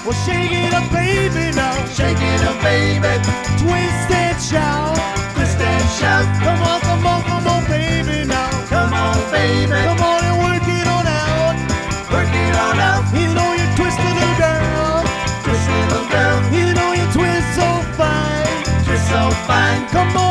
Well, shake it up, baby, now. Shake it up, baby. Twist and shout. Twist and shout. Come on, come on, come on, baby, now. Come on, baby. Come on and work it on out. Work it on out. You know you twist little girl. Twist, little girl. You know you twist so fine. Twist so fine. Come on.